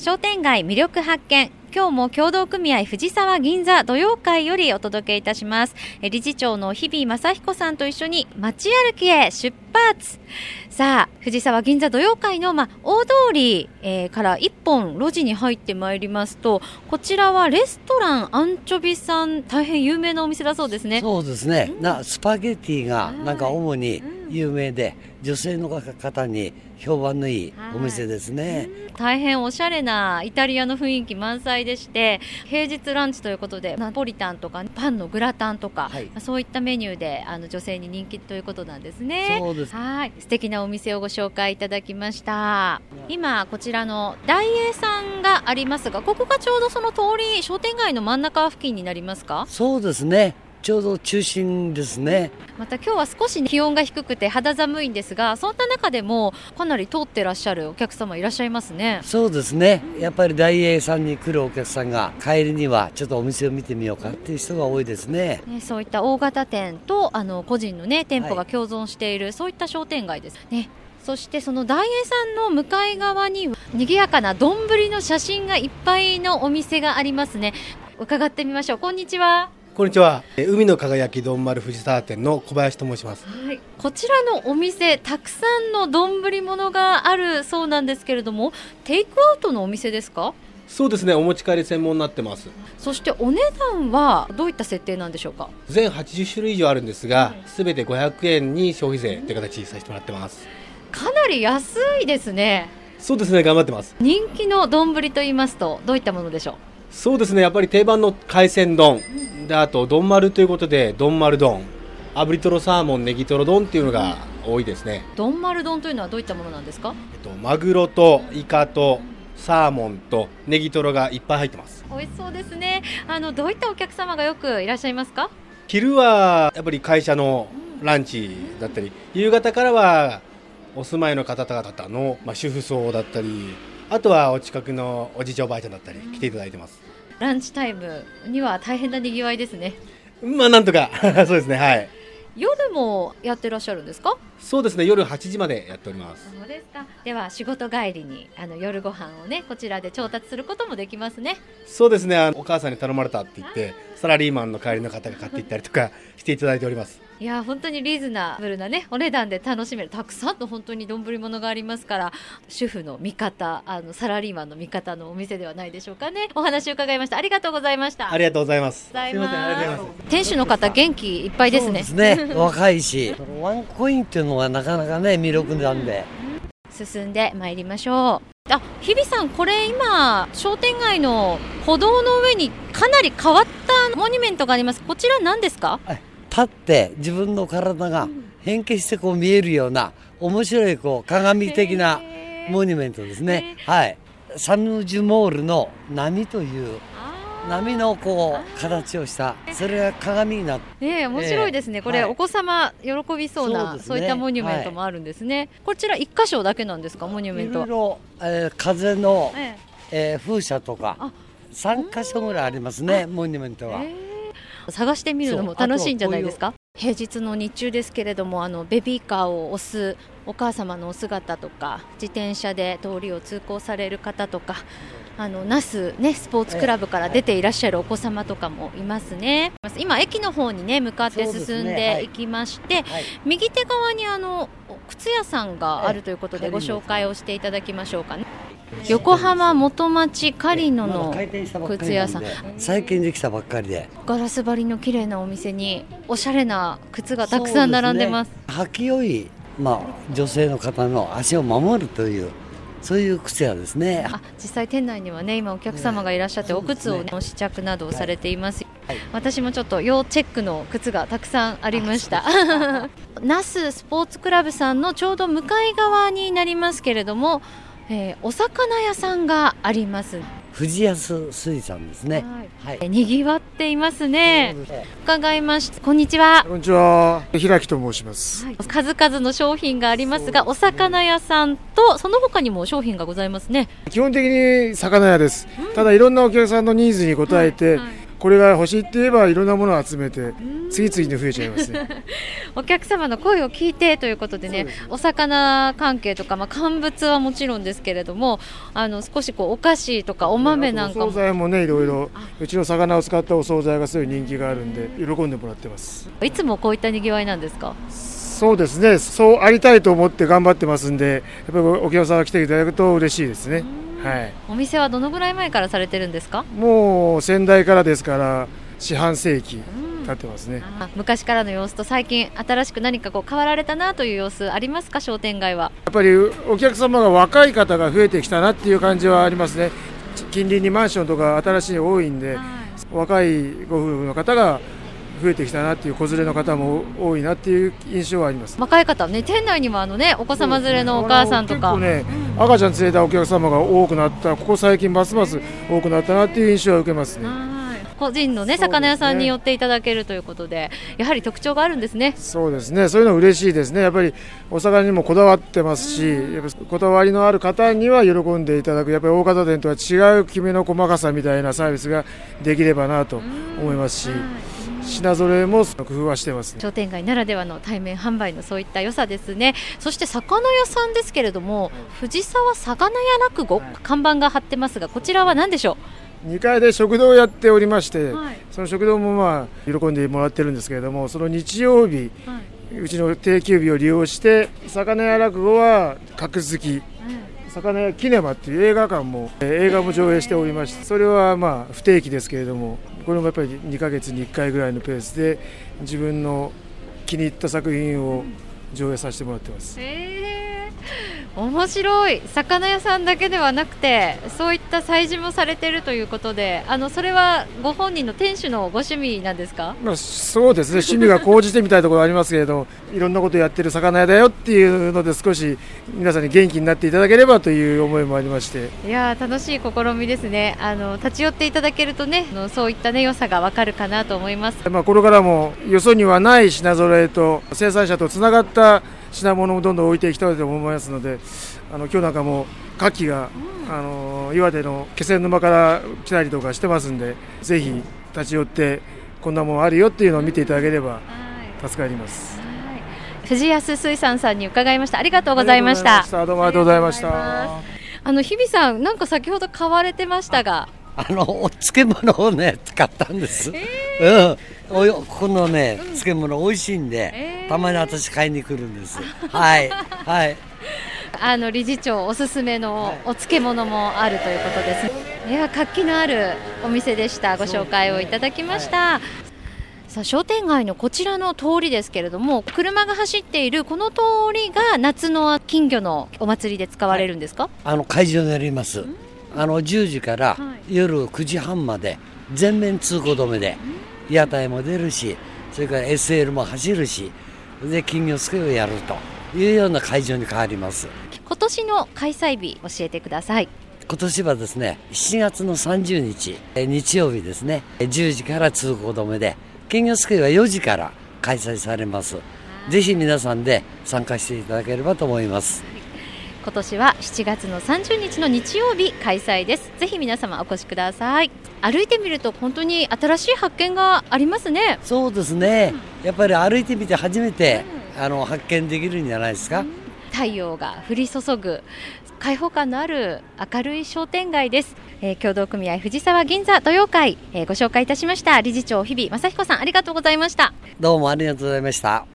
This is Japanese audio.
商店街魅力発見。今日も協同組合藤沢銀座土曜会よりお届けいたします。理事長の日比正彦さんと一緒に街歩きへ出発。さあ、藤沢銀座土曜会の、大通り、から一本路地に入ってまいりますと、こちらはレストランアンチョビさん、大変有名なお店だそうですね。 そうですね、スパゲティがなんか主に有名で、女性の方に評判のいいお店ですね。 大変おしゃれなイタリアの雰囲気満載でして、平日ランチということでナポリタンとかパンのグラタンとか、そういったメニューで女性に人気ということなんですね。 そうです。 はい、素敵なお店をご紹介いただきました。今こちらの大栄さんがありますが、ここがちょうどその通り商店街の真ん中付近になりますか？ そうですね、ちょうど中心ですね。 また今日は少し気温が低くて肌寒いんですが、そんな中でもかなり通ってらっしゃるお客様いらっしゃいますね。 そうですね、やっぱり大栄さんに来るお客さんが帰りにはちょっとお店を見てみようかっていう人が多いですね。 そういった大型店と個人の、店舗が共存している、そういった商店街ですね。そしてその大栄さんの向かい側に賑やかな丼の写真がいっぱいのお店がありますね。伺ってみましょう。こんにちは。 こんにちは。海の輝き丼丸藤沢店の小林と申します。 はい、こちらのお店、たくさんの丼物があるそうなんですけれども、テイクアウトのお店ですか？ そうですね、お持ち帰り専門になってます。 そしてお値段はどういった設定なんでしょうか？ 全80種類以上あるんですが、すべて500円に消費税という形にさせてもらってます。 かなり安いですね。 そうですね、頑張ってます。 人気の丼といいますとどういったものでしょう？ そうですね、やっぱり定番の海鮮丼で、あと丼丸ということで丼丸丼、炙りとろサーモンネギとろ丼っていうのが多いですね。 丼丸丼というのはどういったものなんですか？ マグロとイカとサーモンとネギトロがいっぱい入ってます。 美味しそうですね。どういったお客様がよくいらっしゃいますか？ 昼はやっぱり会社のランチだったり、夕方からはお住まいの方々の、主婦層だったり、あとはお近くのおじいちゃんおばあちゃんだったり来ていただいてます。 ランチタイムには大変なにぎわいですね。 なんとかそうですね、はい。 夜もやってらっしゃるんですか？ そうですね、夜8時までやっております。 そうですか。では仕事帰りに夜ご飯をね、こちらで調達することもできますね。 そうですね、お母さんに頼まれたって言ってサラリーマンの帰りの方が買っていったりとかしていただいております。 いや本当にリーズナブルなねお値段で楽しめる、たくさんの本当に丼物がありますから、主婦の味方、サラリーマンの味方のお店ではないでしょうかね。お話を伺いました。ありがとうございました。 ありがとうございます。 すいません、 ありがとうございます。 店主の方元気いっぱいですね。 そうですね、若いしワンコインっていうのがなかなかね魅力なんで、 進んでまいりましょう。日比さん、これ今商店街の歩道の上にかなり変わったモニュメントがあります。こちら何ですか？ 立って自分の体が変形してこう見えるような面白い鏡的なモニュメントですね。はい、サヌジュモールの波という波の形をした、それが鏡になって、 面白いですね。これ、お子様喜びそうな、そういったモニュメントもあるんですね。こちら1箇所だけなんですか？モニュメント。 いろいろ、風の、風車とか3箇所ぐらいありますね、モニュメントは。 探してみるのも楽しいんじゃないですか？平日の日中ですけれども、ベビーカーを押すお母様のお姿とか、自転車で通りを通行される方とか、那須ねスポーツクラブから出ていらっしゃるお子様とかもいますね。今駅の方にね向かって進んでいきまして、右手側に靴屋さんがあるということでご紹介をしていただきましょうかね。横浜元町カリノの靴屋さん、 最近できたばっかりで、 ガラス張りの綺麗なお店におしゃれな靴がたくさん並んでます。 履きよい、女性の方の足を守るという、そういう靴屋ですね。 実際店内にはね今お客様がいらっしゃって、お靴を、試着などをされています。私もちょっと要チェックの靴がたくさんありました。那須スポーツクラブさんのちょうど向かい側になりますけれども、お魚屋さんがあります。 藤安水産ですね。 にぎわっていますね。伺いました。こんにちは。 こんにちは。平木と申します。 数々の商品がありますが、お魚屋さんとその他にも商品がございますね。 基本的に魚屋です。ただいろんなお客さんのニーズに応えて、 これが欲しいって言えばいろんなものを集めて次々に増えちゃいますね。 お客様の声を聞いてということでね、お魚関係とか、乾物はもちろんですけれども、少しお菓子とかお豆なんかも、 お惣菜もね、いろいろうちの魚を使ったお惣菜がすごい人気があるんで喜んでもらってます。 いつもこういったにぎわいなんですか？ そうですね、そうありたいと思って頑張ってますんで、やっぱりお客さんが来ていただくと嬉しいですね。はい、 お店はどのぐらい前からされてるんですか？ もう先代からですから四半世紀経ってますね。 昔からの様子と最近新しく何か変わられたなという様子ありますか？商店街はやっぱりお客様が若い方が増えてきたなっていう感じはありますね。近隣にマンションとか新しいの多いんで、若いご夫婦の方が増えてきたなっていう、子連れの方も多いなっていう印象はあります。 若い方ね、店内にもお子様連れのお母さんとか、 結構ね、赤ちゃん連れたお客様が多くなった、ここ最近ますます多くなったなっていう印象は受けますね。 個人の魚屋さんに寄っていただけるということで、やはり特徴があるんですね。 そうですね、そういうの嬉しいですね。やっぱりお魚にもこだわってますし、やっぱこだわりのある方には喜んでいただく、やっぱり大型店とは違うきめの細かさみたいなサービスができればなと思いますし、品揃えも工夫はしてますね。 商店街ならではの対面販売のそういった良さですね。そして魚屋さんですけれども、藤沢魚屋落語、看板が貼ってますが、こちらは何でしょう ？2階で食堂をやっておりまして、その食堂も喜んでもらってるんですけれども、その日曜日、うちの定休日を利用して魚屋落語は格付き、魚屋キネマっていう映画館も映画も上映しておりまして、それは不定期ですけれども、これもやっぱり2ヶ月に1回ぐらいのペースで自分の気に入った作品を上映させてもらってます。 面白い。魚屋さんだけではなくて、そういった催事もされているということで、それはご本人の店主のご趣味なんですか？ そうですね、趣味が高じてみたいところありますけれど、いろんなことをやってる魚屋だよっていうので、少し皆さんに元気になっていただければという思いもありまして。 いや楽しい試みですね。立ち寄っていただけるとね、そういった良さがわかるかなと思います。 これからもよそにはない品揃えと生産者とつながった品物をどんどん置いていきたいと思いますので、今日なんかも牡蠣が、岩手の気仙沼から来たりとかしてますんで、ぜひ立ち寄ってこんなもんあるよっていうのを見ていただければ助かります。 藤安水産さんに伺いました。ありがとうございました。 どうもありがとうございました。 日比さん、なんか先ほど買われてましたが、 お漬物をね使ったんです。ここのね漬物美味しいんで、たまに私買いに来るんです。はいはい。 理事長おすすめのお漬物もあるということです。いや活気のあるお店でした。ご紹介をいただきました。さあ商店街のこちらの通りですけれども、車が走っているこの通りが夏の金魚のお祭りで使われるんですか？ 会場になります。10時から夜9時半まで全面通行止めで、屋台も出るし、それから SL も走るし、で金魚すくいをやるというような会場に変わります。 今年の開催日教えてください。 今年はですね、7月の30日日曜日ですね、10時から通行止めで、金魚すくいは4時から開催されます。ぜひ皆さんで参加していただければと思います。 今年は7月の30日の日曜日開催です。ぜひ皆様お越しください。歩いてみると本当に新しい発見がありますね。 そうですね、やっぱり歩いてみて初めて、発見できるんじゃないですか。 太陽が降り注ぐ開放感のある明るい商店街です。協同組合藤沢銀座土曜会、ご紹介いたしました理事長日比正彦さん、ありがとうございました。 どうもありがとうございました。